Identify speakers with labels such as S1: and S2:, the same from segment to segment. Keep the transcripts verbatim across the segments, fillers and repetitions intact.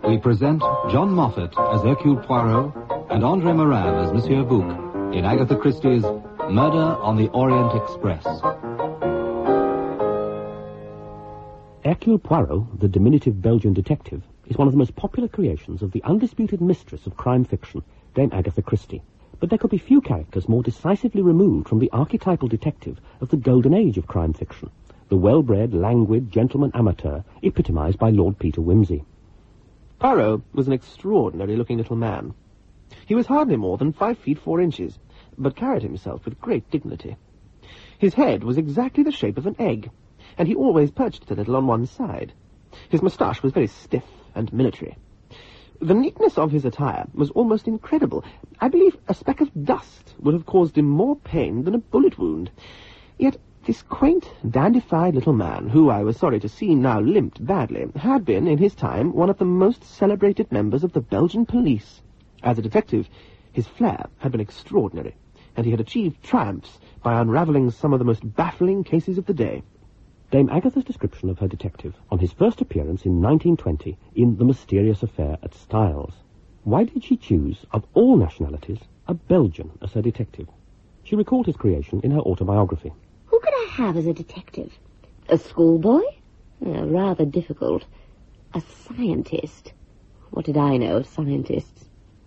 S1: we present John Moffat as Hercule Poirot and André Morin as Monsieur Bouc in Agatha Christie's Murder on the Orient Express.
S2: Hercule Poirot, the diminutive Belgian detective, is one of the most popular creations of the undisputed mistress of crime fiction, Dame Agatha Christie. But there could be few characters more decisively removed from the archetypal detective of the golden age of crime fiction, the well-bred, languid, gentleman amateur epitomized by Lord Peter Wimsey.
S3: Poirot was an extraordinary-looking little man. He was hardly more than five feet four inches, but carried himself with great dignity. His head was exactly the shape of an egg, and he always perched it a little on one side. His moustache was very stiff and military. The neatness of his attire was almost incredible. I believe a speck of dust would have caused him more pain than a bullet wound. Yet this quaint, dandified little man, who I was sorry to see now limped badly, had been, in his time, one of the most celebrated members of the Belgian police. As a detective, his flair had been extraordinary, and he had achieved triumphs by unravelling some of the most baffling cases of the day.
S2: Dame Agatha's description of her detective on his first appearance in nineteen twenty in The Mysterious Affair at Styles. Why did she choose, of all nationalities, a Belgian as her detective? She recalled his creation in her autobiography.
S4: Who could I have as a detective? A schoolboy? Uh, rather difficult. A scientist? What did I know of scientists?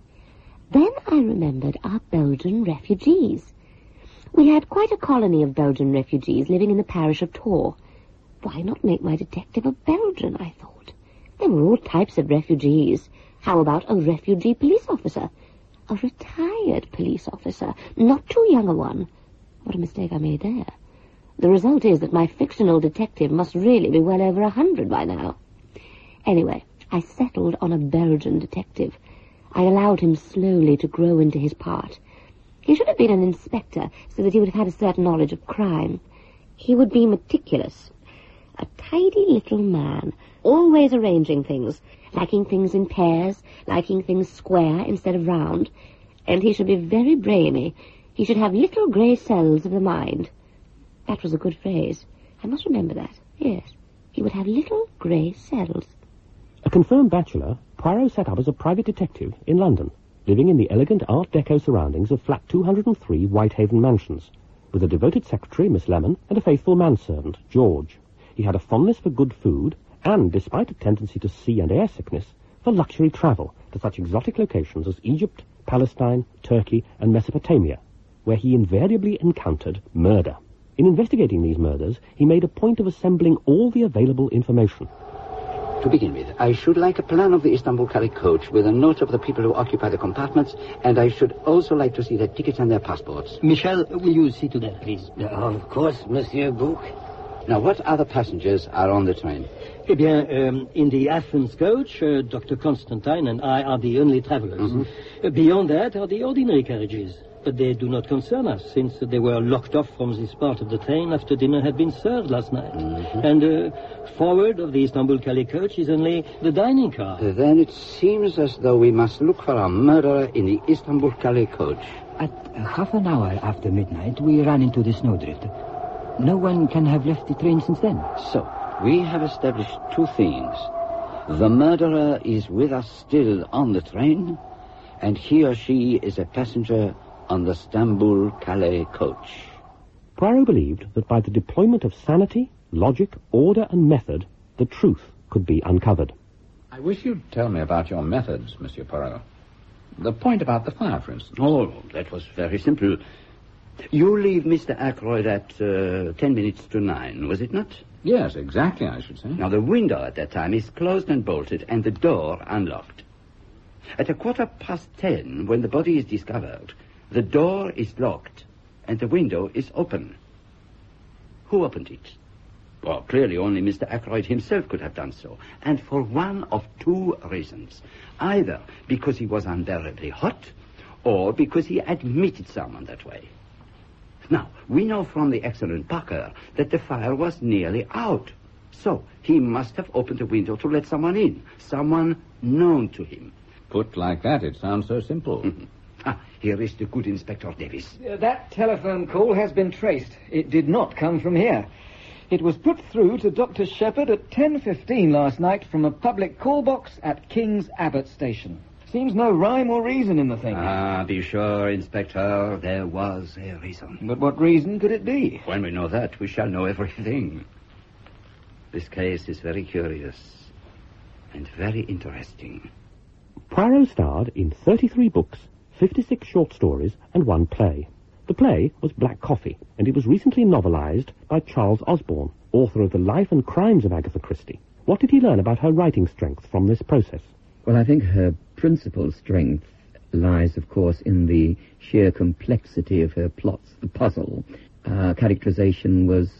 S4: Then I remembered our Belgian refugees. We had quite a colony of Belgian refugees living in the parish of Tor. Why not make my detective a Belgian, I thought. There were all types of refugees. How about a refugee police officer? A retired police officer, not too young a one. What a mistake I made there. The result is that my fictional detective must really be well over a hundred by now. Anyway, I settled on a Belgian detective. I allowed him slowly to grow into his part. He should have been an inspector, so that he would have had a certain knowledge of crime. He would be meticulous. A tidy little man, always arranging things, liking things in pairs, liking things square instead of round. And he should be very brainy. He should have little grey cells of the mind. That was a good phrase. I must remember that. Yes, he would have little grey cells.
S2: A confirmed bachelor, Poirot set up as a private detective in London, living in the elegant Art Deco surroundings of flat two hundred three Whitehaven Mansions, with a devoted secretary, Miss Lemon, and a faithful manservant, George. He had a fondness for good food, and, despite a tendency to sea and air sickness, for luxury travel to such exotic locations as Egypt, Palestine, Turkey, and Mesopotamia, where he invariably encountered murder. In investigating these murders, he made a point of assembling all the available information.
S5: To begin with, I should like a plan of the Istanbul-Calais coach with a note of the people who occupy the compartments, and I should also like to see their tickets and their passports.
S6: Michel, will you see to that, please?
S5: Uh, of course, Monsieur Bouc. Now, what other passengers are on the train?
S6: Eh bien, um, in the Athens coach, uh, Doctor Constantine and I are the only travelers. Mm-hmm. Uh, beyond that are the ordinary carriages. But they do not concern us, since they were locked off from this part of the train after dinner had been served last night. Mm-hmm. And uh, forward of the Istanbul-Calais coach is only the dining car.
S5: Uh, then it seems as though we must look for our murderer in the Istanbul-Calais coach.
S7: At uh, half an hour after midnight, we ran into the snowdrift. No one can have left the train since then.
S5: So, we have established two things. The murderer is with us still on the train, and he or she is a passenger on the Istanbul-Calais coach.
S2: Poirot believed that by the deployment of sanity, logic, order, and method, the truth could be uncovered.
S8: I wish you'd tell me about your methods, Monsieur Poirot. The point about the fire, for instance.
S5: Oh, that was very simple. You leave Mister Ackroyd at uh, ten minutes to nine, was it not?
S8: Yes, exactly, I should say.
S5: Now, the window at that time is closed and bolted, and the door unlocked. At a quarter past ten, when the body is discovered, the door is locked, and the window is open. Who opened it? Well, clearly only Mister Ackroyd himself could have done so, and for one of two reasons. Either because he was unbearably hot, or because he admitted someone that way. Now, we know from the excellent Parker that the fire was nearly out. So, he must have opened the window to let someone in, someone known to him.
S8: Put like that, it sounds so simple.
S5: Mm-hmm. Ah, here is the good Inspector Davis.
S9: Uh, that telephone call has been traced. It did not come from here. It was put through to Doctor Shepherd at ten fifteen last night from a public call box at King's Abbot Station. Seems no rhyme or reason in the thing.
S5: Ah, be sure, Inspector, there was a reason.
S9: But what reason could it be?
S5: When we know that, we shall know everything. This case is very curious and very interesting.
S2: Poirot starred in thirty-three books, fifty-six short stories, and one play. The play was Black Coffee, and it was recently novelized by Charles Osborne, author of The Life and Crimes of Agatha Christie. What did he learn about her writing strength from this process?
S10: Well, I think her principal strength lies, of course, in the sheer complexity of her plots, the puzzle. Uh, characterization was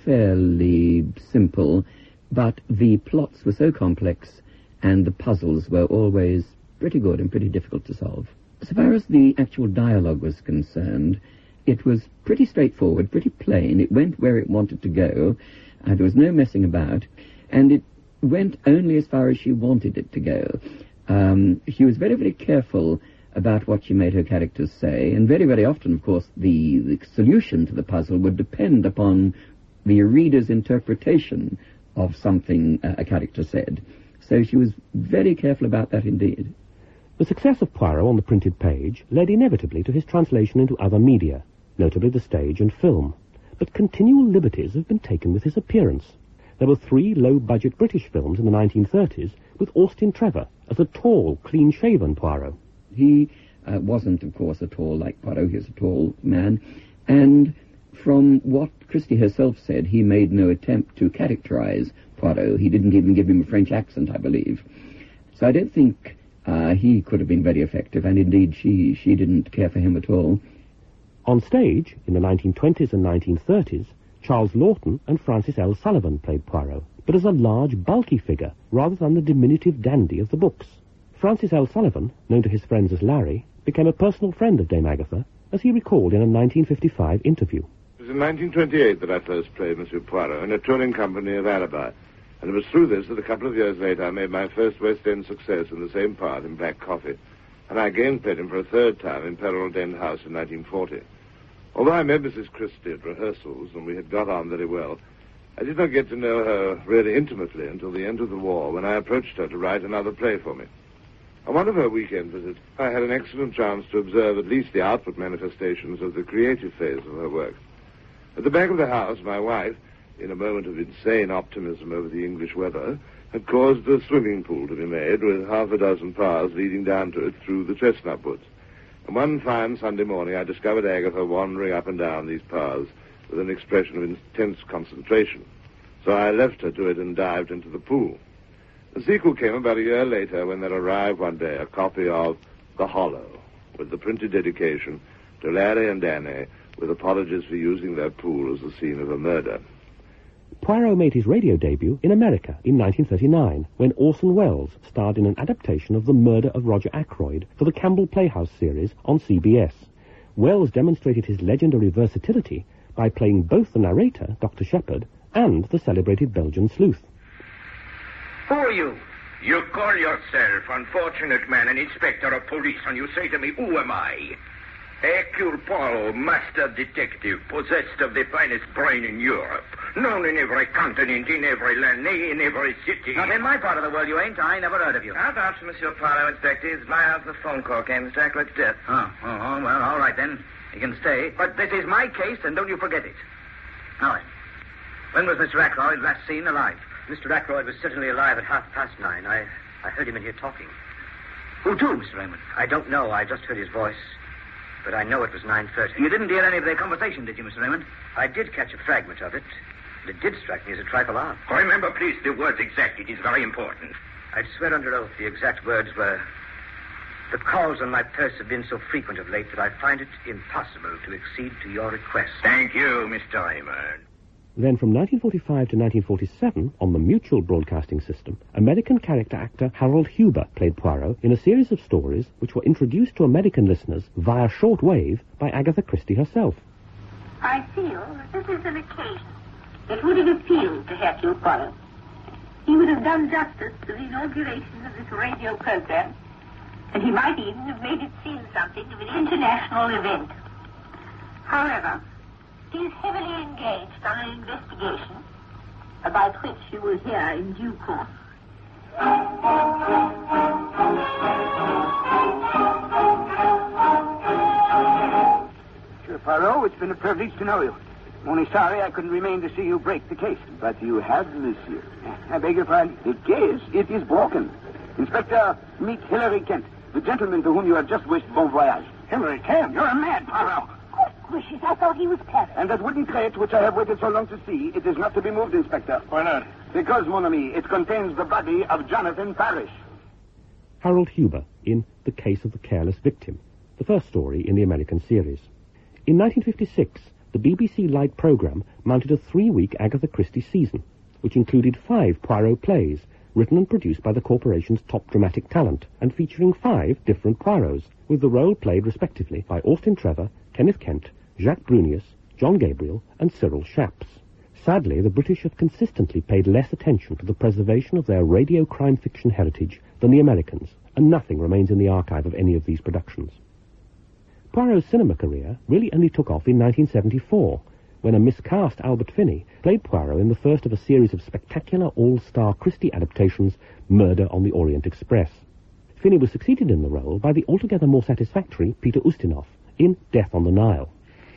S10: fairly simple, but the plots were so complex and the puzzles were always pretty good and pretty difficult to solve. So far as the actual dialogue was concerned, it was pretty straightforward, pretty plain. It went where it wanted to go. Uh, there was no messing about, and it went only as far as she wanted it to go. Um, she was very, very careful about what she made her characters say, and very, very often, of course, the, the solution to the puzzle would depend upon the reader's interpretation of something uh, a character said. So she was very careful about that indeed.
S2: The success of Poirot on the printed page led inevitably to his translation into other media, notably the stage and film. But continual liberties have been taken with his appearance. There were three low-budget British films in the nineteen thirties with Austin Trevor as a tall, clean-shaven Poirot.
S10: He uh, wasn't, of course, at all like Poirot. He was a tall man. And from what Christie herself said, he made no attempt to characterize Poirot. He didn't even give him a French accent, I believe. So I don't think uh, he could have been very effective, and indeed she, she didn't care for him at all.
S2: On stage, in the nineteen twenties and nineteen thirties, Charles Laughton and Francis L. Sullivan played Poirot, but as a large, bulky figure, rather than the diminutive dandy of the books. Francis L. Sullivan, known to his friends as Larry, became a personal friend of Dame Agatha, as he recalled in a nineteen fifty-five interview.
S11: It was in nineteen twenty-eight that I first played Monsieur Poirot in a touring company of Alibi, and it was through this that a couple of years later I made my first West End success in the same part in Black Coffee, and I again played him for a third time in Perrault End House in nineteen forty. Although I met Missus Christie at rehearsals and we had got on very well, I did not get to know her really intimately until the end of the war, when I approached her to write another play for me. On one of her weekend visits, I had an excellent chance to observe at least the outward manifestations of the creative phase of her work. At the back of the house, my wife, in a moment of insane optimism over the English weather, had caused a swimming pool to be made with half a dozen paths leading down to it through the chestnut woods. And one fine Sunday morning, I discovered Agatha wandering up and down these paths with an expression of intense concentration. So I left her to it and dived into the pool. The sequel came about a year later when there arrived one day a copy of The Hollow, with the printed dedication to Larry and Annie, with apologies for using their pool as the scene of a murder.
S2: Poirot made his radio debut in America in nineteen thirty-nine, when Orson Welles starred in an adaptation of The Murder of Roger Ackroyd for the Campbell Playhouse series on C B S. Welles demonstrated his legendary versatility by playing both the narrator, Doctor Shepherd, and the celebrated Belgian sleuth.
S12: Who are you? You call yourself, unfortunate man, an inspector of police, and you say to me, who am I? Hercule Poirot, master detective, possessed of the finest brain in Europe, known in every continent, in every land, nay, in every city.
S13: Not in my part of the world, you ain't. I never heard of you.
S12: How about Monsieur Poirot, Inspector? It's my house the phone call came, Mister Ackroyd's death.
S13: Oh, oh, oh, well, all right, then. You can stay. But this is my case, and don't you forget it. Now then, when was Mister Ackroyd last seen alive?
S14: Mister Ackroyd was certainly alive at half past nine. I, I heard him in here talking.
S13: Who to, Mister Raymond?
S14: I don't know. I just heard his voice. But I know it was nine thirty.
S13: You didn't hear any of their conversation, did you, Mister Raymond?
S14: I did catch a fragment of it. And it did strike me as a trifle odd.
S12: Remember, please, the words exact. It is very important.
S14: I'd swear under oath the exact words were, the calls on my purse have been so frequent of late that I find it impossible to accede to your request.
S12: Thank you, Mister Raymond.
S2: Then from nineteen forty-five to nineteen forty-seven, on the Mutual Broadcasting System, American character actor Harold Huber played Poirot in a series of stories which were introduced to American listeners via shortwave by Agatha Christie herself.
S15: I feel that this is an occasion that would have appealed to Hercule Poirot. He would have done justice to the inauguration of this radio program, and he might even have made it seem something of an international event. However, he is heavily engaged on an investigation about which you will hear in due course.
S16: Monsieur Poirot, it's been a privilege to know you. I'm only sorry I couldn't remain to see you break the case.
S17: But you have, monsieur.
S16: I beg your pardon?
S17: The case, it is broken. Inspector, meet Hilary Kent, the gentleman to whom you have just wished bon voyage.
S16: Hilary Kent? You're a mad, Poirot.
S15: Gracious, I thought he was clever.
S17: And that wooden crate which I have waited so long to see, it is not to be moved, Inspector.
S16: Why not?
S17: Because, mon ami, it contains the body of Jonathan Parrish.
S2: Harold Huber in The Case of the Careless Victim, the first story in the American series. In nineteen fifty-six, the B B C Light programme mounted a three-week Agatha Christie season, which included five Poirot plays, written and produced by the corporation's top dramatic talent, and featuring five different Poirots, with the role played respectively by Austin Trevor, Kenneth Kent, Jacques Brunius, John Gabriel, and Cyril Shapps. Sadly, the British have consistently paid less attention to the preservation of their radio crime fiction heritage than the Americans, and nothing remains in the archive of any of these productions. Poirot's cinema career really only took off in nineteen seventy-four, when a miscast Albert Finney played Poirot in the first of a series of spectacular all-star Christie adaptations, Murder on the Orient Express. Finney was succeeded in the role by the altogether more satisfactory Peter Ustinov in Death on the Nile.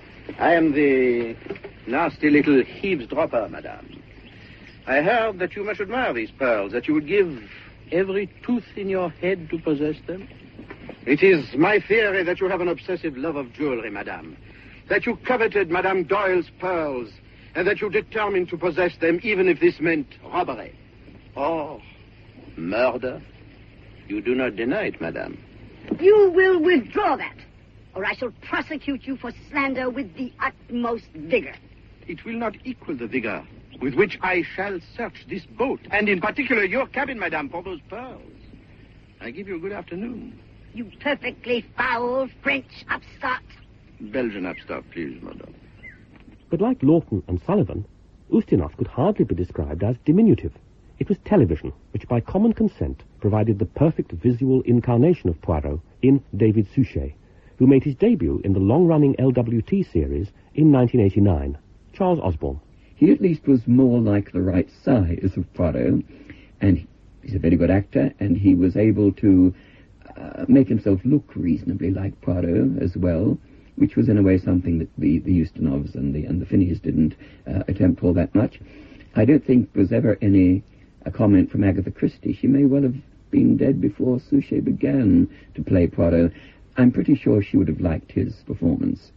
S18: I am the nasty little eavesdropper, madame. I heard that you much admire these pearls, that you would give every tooth in your head to possess them. It is my theory that you have an obsessive love of jewelry, madame, that you coveted Madame Doyle's pearls, and that you determined to possess them even if this meant robbery or murder. You do not deny it, madame.
S19: You will withdraw that, or I shall prosecute you for slander with the utmost vigor.
S18: It will not equal the vigor with which I shall search this boat, and in particular your cabin, madame, for those pearls. I give you a good afternoon.
S19: You perfectly foul French upstart.
S18: Belgian upstart, please, madame.
S2: But like Lawton and Sullivan, Ustinov could hardly be described as diminutive. It was television which, by common consent, provided the perfect visual incarnation of Poirot in David Suchet, who made his debut in the long-running L W T series in nineteen eighty-nine. Charles Osborne.
S10: He at least was more like the right size of Poirot, and he's a very good actor, and he was able to uh, make himself look reasonably like Poirot as well, which was in a way something that the, the Ustinovs and the, and the Finneys didn't uh, attempt all that much. I don't think there was ever any a comment from Agatha Christie. She may well have been dead before Suchet began to play Poirot. I'm pretty sure she would have liked his performance.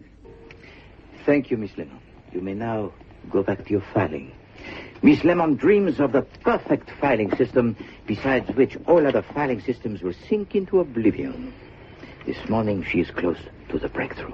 S5: Thank you, Miss Lemon. You may now go back to your filing. Miss Lemon dreams of the perfect filing system, besides which all other filing systems will sink into oblivion. This morning she is close to the breakthrough.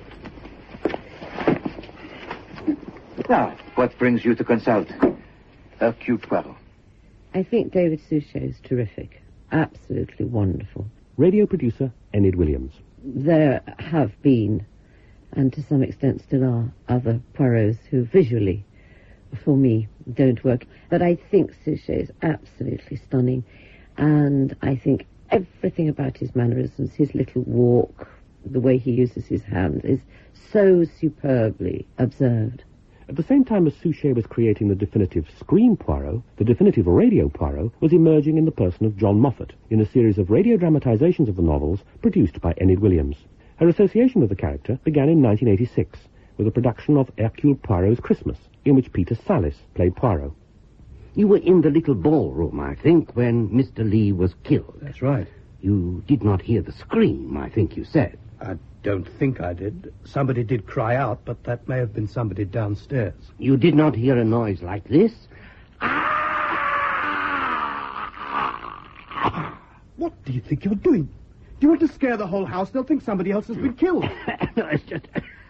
S5: Now, what brings you to consult Hercule Poirot?
S4: I think David Suchet is terrific. Absolutely wonderful.
S2: Radio producer Enid Williams.
S4: There have been, and to some extent still are, other Poirots who visually, for me, don't work. But I think Suchet is absolutely stunning. And I think everything about his mannerisms, his little walk, the way he uses his hands, is so superbly observed.
S2: At the same time as Suchet was creating the definitive screen Poirot, the definitive radio Poirot was emerging in the person of John Moffat in a series of radio dramatizations of the novels produced by Enid Williams. Her association with the character began in nineteen eighty-six with a production of Hercule Poirot's Christmas, in which Peter Sallis played Poirot.
S20: You were in the little ballroom, I think, when Mister Lee was killed.
S21: That's right.
S20: You did not hear the scream, I think you said.
S21: I don't think I did. Somebody did cry out, but that may have been somebody downstairs.
S20: You did not hear a noise like this?
S21: What do you think you're doing? Do you want to scare the whole house? They'll think somebody else has been killed.
S20: No, it's just...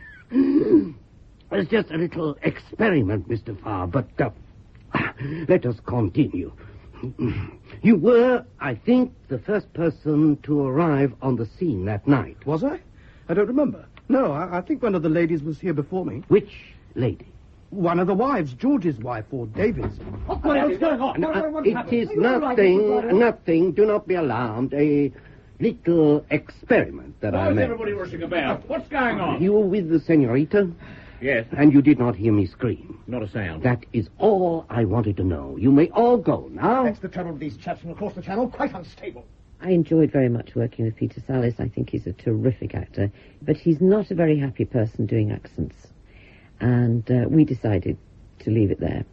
S20: It's just a little experiment, Mister Farr, but uh, let us continue. You were, I think, the first person to arrive on the scene that night.
S21: Was I? I don't remember. No, I, I think one of the ladies was here before me.
S20: Which lady?
S21: One of the wives, George's wife, or David's. What's going on?
S20: No, uh, it is nothing, nothing. Do not be alarmed. A little experiment that
S22: What
S21: Oh,
S20: I
S22: is
S20: made.
S22: everybody rushing about? What's going on?
S20: You were with the senorita? Yes. And you did not hear me scream.
S21: Not a sound.
S20: That is all I wanted to know. You may all go now.
S1: That's the trouble with these chaps from across the channel. Quite unstable.
S22: I enjoyed very much working with Peter Sallis. I think he's a terrific actor. But he's not a very happy person doing accents. And uh, we decided to leave it there.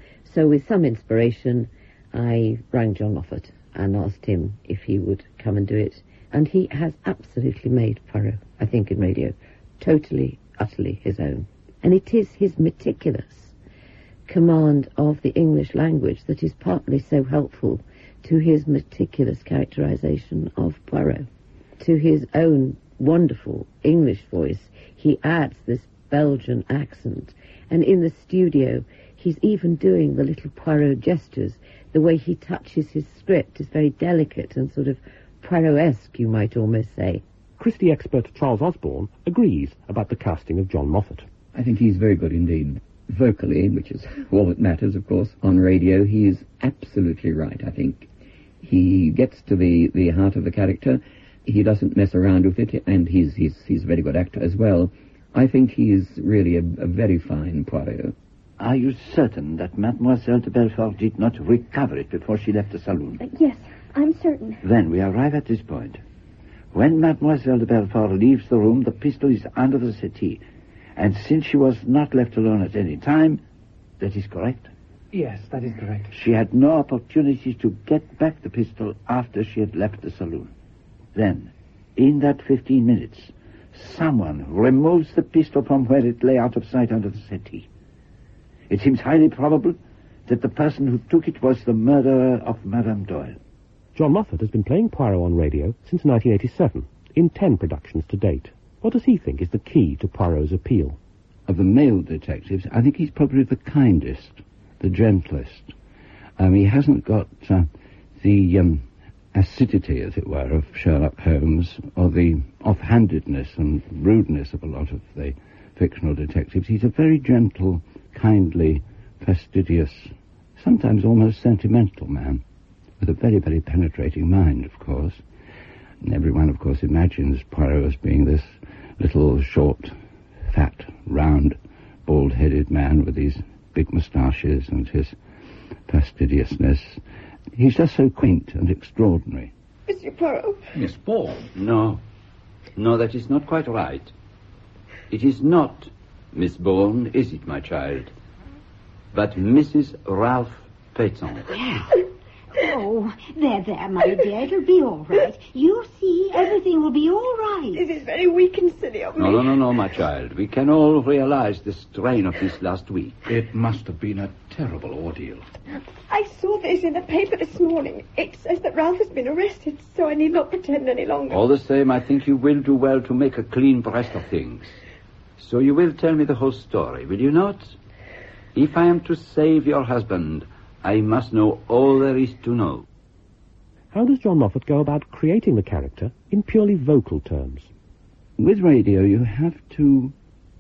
S22: So with some inspiration, I rang John Moffat and asked him if he would come and do it. And he has absolutely made Poirot, I think, in radio, totally, utterly his own. And it is his meticulous command of the English language that is partly so helpful to his meticulous characterization of Poirot. To his own wonderful English voice, he adds this Belgian accent. And in the studio, he's even doing the little Poirot gestures. The way he touches his script is very delicate and sort of Poirot-esque, you might almost say.
S2: Christie expert Charles Osborne agrees about the casting of John Moffat.
S10: I think he's very good indeed. Vocally, which is all that matters, of course, on radio, he is absolutely right, I think. He gets to the, the heart of the character. He doesn't mess around with it, and he's, he's, he's a very good actor as well. I think he is really a, a very fine Poirot.
S5: Are you certain that Mademoiselle de Belfort did not recover it before she left the saloon?
S23: Uh, yes, I'm certain.
S5: Then we arrive at this point. When Mademoiselle de Belfort leaves the room, the pistol is under the settee. And since she was not left alone at any time, that is correct?
S1: Yes, that is correct.
S5: She had no opportunity to get back the pistol after she had left the saloon. Then, in that fifteen minutes, someone removes the pistol from where it lay out of sight under the settee. It seems highly probable that the person who took it was the murderer of Madame Doyle.
S2: John Moffat has been playing Poirot on radio since nineteen eighty-seven, in ten productions to date. What does he think is the key to Poirot's appeal?
S24: Of the male detectives, I think he's probably the kindest, the gentlest. Um, he hasn't got uh, the um, acidity, as it were, of Sherlock Holmes, or the offhandedness and rudeness of a lot of the fictional detectives. He's a very gentle, kindly, fastidious, sometimes almost sentimental man, with a very, very penetrating mind, of course. And everyone, of course, imagines Poirot as being this little, short, fat, round, bald-headed man with these big moustaches and his fastidiousness. He's just so quaint and extraordinary.
S23: Monsieur Poirot?
S8: Miss Bourne?
S5: No. No, that is not quite right. It is not Miss Bourne, is it, my child? But Missus Ralph Payton.
S23: Oh, there, there, my dear. It'll be all right. You'll see, everything will be all right.
S19: This is very weak and silly of me.
S5: No, no, no, no, my child. We can all realize the strain of this last week.
S8: It must have been a terrible ordeal.
S19: I saw this in the paper this morning. It says that Ralph has been arrested, so I need not pretend any longer.
S5: All the same, I think you will do well to make a clean breast of things. So you will tell me the whole story, will you not? If I am to save your husband, I must know all there is to know.
S2: How does John Moffat go about creating the character in purely vocal terms?
S24: With radio, you have to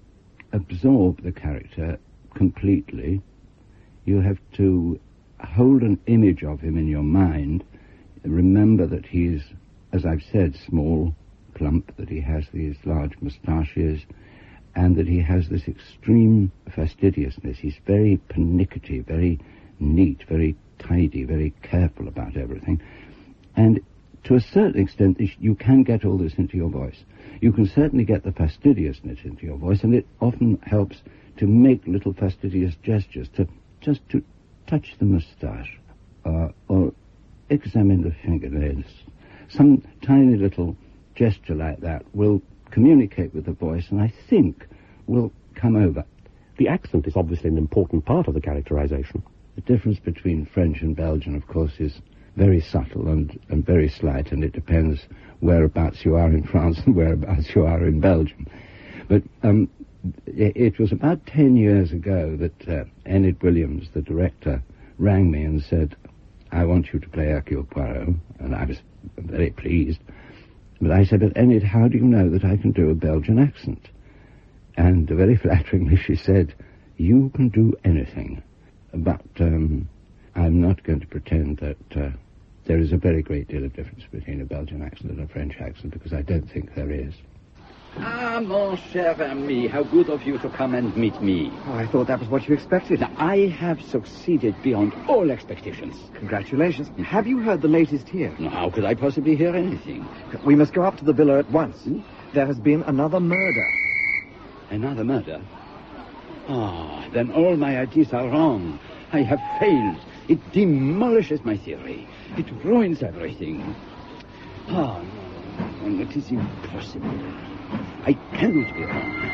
S24: absorb the character completely. You have to hold an image of him in your mind. Remember that he's, as I've said, small, plump, that he has these large moustaches, and that he has this extreme fastidiousness. He's very pernickety, very neat, very tidy, very careful about everything. And to a certain extent, you can get all this into your voice. You can certainly get the fastidiousness into your voice, and it often helps to make little fastidious gestures, to just to touch the moustache, uh, or examine the fingernails. Some tiny little gesture like that will communicate with the voice, and I think will come over.
S2: The accent is obviously an important part of the characterization.
S24: The difference between French and Belgian, of course, is very subtle and, and very slight, and it depends whereabouts you are in France and whereabouts you are in Belgium. But um, it, it was about ten years ago that uh, Enid Williams, the director, rang me and said, I want you to play Hercule Poirot, and I was very pleased. But I said, but Enid, how do you know that I can do a Belgian accent? And very flatteringly she said, you can do anything. But um, I'm not going to pretend that uh, there is a very great deal of difference between a Belgian accent and a French accent, because I don't think there is.
S8: Ah, mon cher ami, how good of you to come and meet me.
S3: Oh, I thought that was what you expected.
S8: Now, I have succeeded beyond all expectations.
S3: Congratulations. Have you heard the latest here?
S8: Now, how could I possibly hear anything?
S3: We must go up to the villa at once. Hmm? There has been another murder.
S8: Another murder? Ah, then all my ideas are wrong. I have failed. It demolishes my theory. It ruins everything. Ah, no, no, it is impossible. I cannot be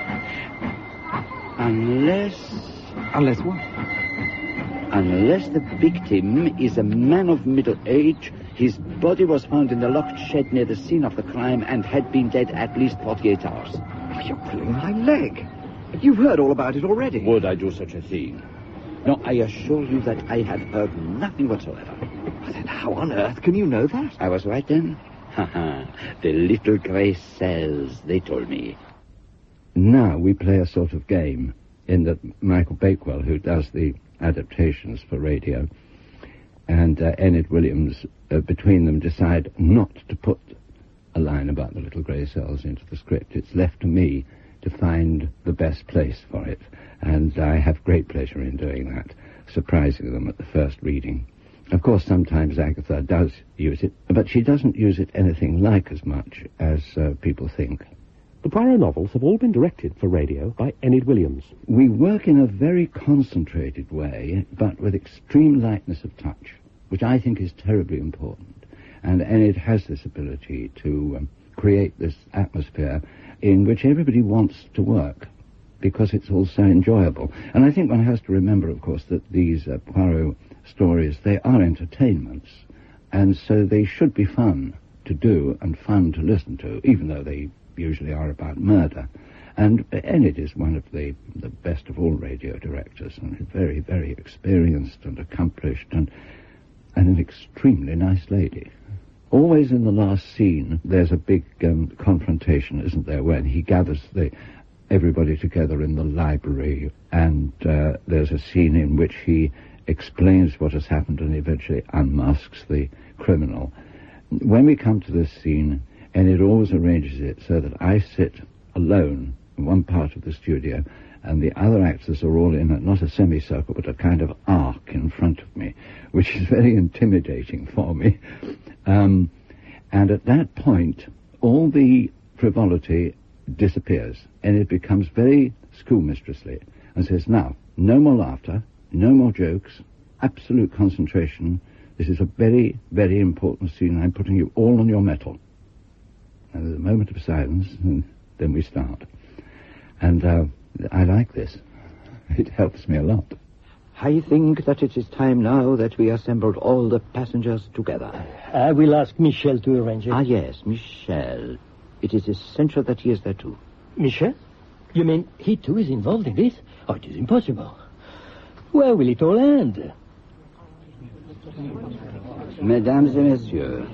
S8: wrong. Unless...
S3: Unless what?
S8: Unless the victim is a man of middle age, his body was found in the locked shed near the scene of the crime and had been dead at least forty-eight hours.
S3: Oh, you're pulling my leg. You've heard all about it already.
S8: Would I do such a thing? No, I assure you that I have heard nothing whatsoever.
S3: Well, then how on earth can you know that?
S8: I was right then. Ha ha. The little grey cells, they told me.
S24: Now we play a sort of game in that Michael Bakewell, who does the adaptations for radio, and uh, Enid Williams, uh, between them, decide not to put a line about the little grey cells into the script. It's left to me to find the best place for it, and I have great pleasure in doing that, surprising them at the first reading. Of course, sometimes Agatha does use it, but she doesn't use it anything like as much as uh, people think.
S2: The Poirot novels have all been directed for radio by Enid Williams.
S24: We work in a very concentrated way, but with extreme lightness of touch, which I think is terribly important. And Enid has this ability to um, create this atmosphere in which everybody wants to work, because it's all so enjoyable. And I think one has to remember, of course, that these uh, Poirot stories, they are entertainments, and so they should be fun to do and fun to listen to, even though they usually are about murder. And Enid is one of the, the best of all radio directors, and very, very experienced and accomplished, and, and an extremely nice lady. Always in the last scene, there's a big um, confrontation, isn't there, when he gathers the everybody together in the library, and uh, there's a scene in which he explains what has happened and eventually unmasks the criminal. When we come to this scene, and it always arranges it so that I sit alone in one part of the studio, and the other actors are all in a, not a semicircle, but a kind of arc in front of me, which is very intimidating for me. Um, and at that point, all the frivolity disappears, and it becomes very schoolmistressly, and says, now, no more laughter, no more jokes, absolute concentration. This is a very, very important scene. I'm putting you all on your mettle. And there's a moment of silence, and then we start. And uh, I like this. It helps me a lot.
S3: I think that it is time now that we assembled all the passengers together.
S1: I will ask Michel to arrange it.
S3: Ah, yes, Michel. It is essential that he is there, too.
S1: Michel? You mean he, too, is involved in this? Oh, it is impossible. Where will it all end?
S8: Mesdames et messieurs,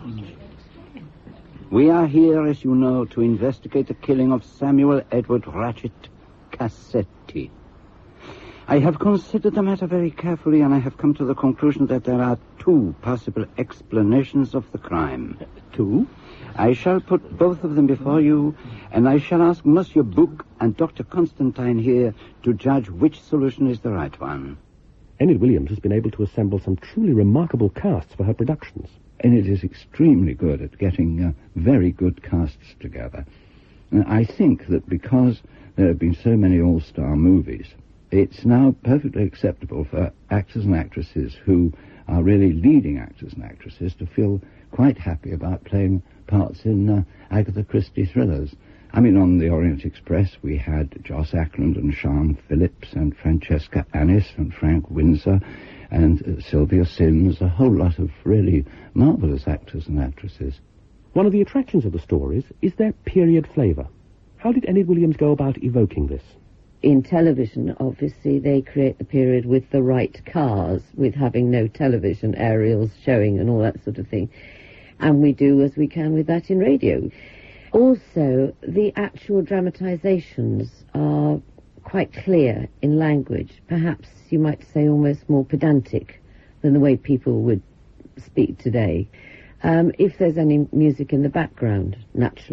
S8: we are here, as you know, to investigate the killing of Samuel Edward Ratchett Cassetti. I have considered the matter very carefully, and I have come to the conclusion that there are two possible explanations of the crime.
S1: Two?
S8: I shall put both of them before you, and I shall ask Monsieur Bouc and Doctor Constantine here to judge which solution is the right one.
S2: Enid Williams has been able to assemble some truly remarkable casts for her productions.
S24: Enid is extremely good at getting uh, very good casts together. Uh, I think that because there have been so many all-star movies, it's now perfectly acceptable for actors and actresses who are really leading actors and actresses to feel quite happy about playing parts in uh, Agatha Christie thrillers. I mean, on the Orient Express, we had Joss Ackland and Sian Phillips and Francesca Annis and Frank Windsor and uh, Sylvia Sims, a whole lot of really marvellous actors and actresses.
S2: One of the attractions of the stories is their period flavour. How did Enid Williams go about evoking this?
S22: In television, obviously, they create the period with the right cars, with having no television aerials showing and all that sort of thing. And we do as we can with that in radio. Also, the actual dramatizations are quite clear in language. Perhaps you might say almost more pedantic than the way people would speak today. Um, if there's any music in the background, naturally,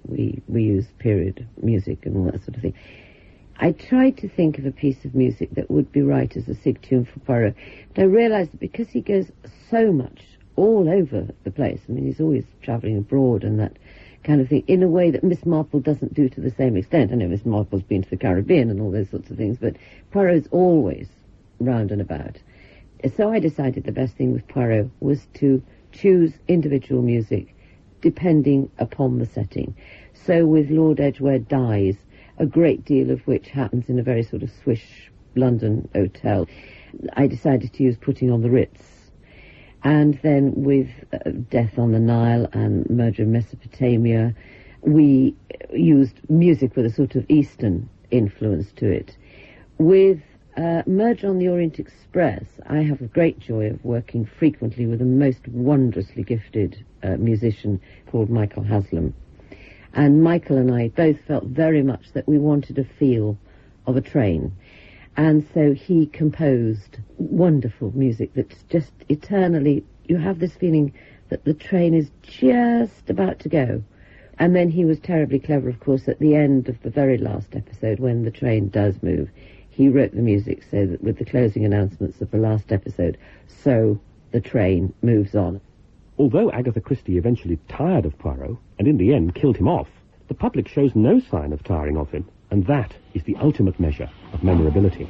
S22: We, we use period music and all that sort of thing. I tried to think of a piece of music that would be right as a sig tune for Poirot, but I realised that because he goes so much all over the place, I mean, he's always travelling abroad and that kind of thing, in a way that Miss Marple doesn't do to the same extent. I know Miss Marple's been to the Caribbean and all those sorts of things, but Poirot's always round and about. So I decided the best thing with Poirot was to choose individual music depending upon the setting. So with Lord Edgware Dies, a great deal of which happens in a very sort of swish London hotel, I decided to use Putting on the Ritz. And then with uh, Death on the Nile and Murder in Mesopotamia, we used music with a sort of Eastern influence to it. With uh, Murder on the Orient Express, I have the great joy of working frequently with a most wondrously gifted uh, musician called Michael Haslam. And Michael and I both felt very much that we wanted a feel of a train. And so he composed wonderful music that's just eternally, you have this feeling that the train is just about to go. And then he was terribly clever, of course, at the end of the very last episode, when the train does move, he wrote the music so that with the closing announcements of the last episode, so the train moves on.
S2: Although Agatha Christie eventually tired of Poirot, and in the end killed him off, the public shows no sign of tiring of him, and that is the ultimate measure of memorability.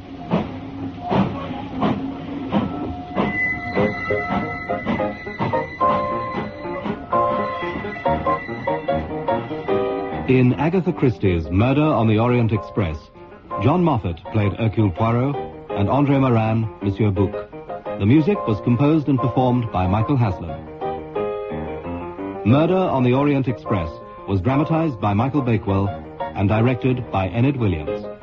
S6: In Agatha Christie's Murder on the Orient Express, John Moffat played Hercule Poirot and André Morin, Monsieur Bouc. The music was composed and performed by Michael Haslam. Murder on the Orient Express was dramatized by Michael Bakewell and directed by Enid Williams.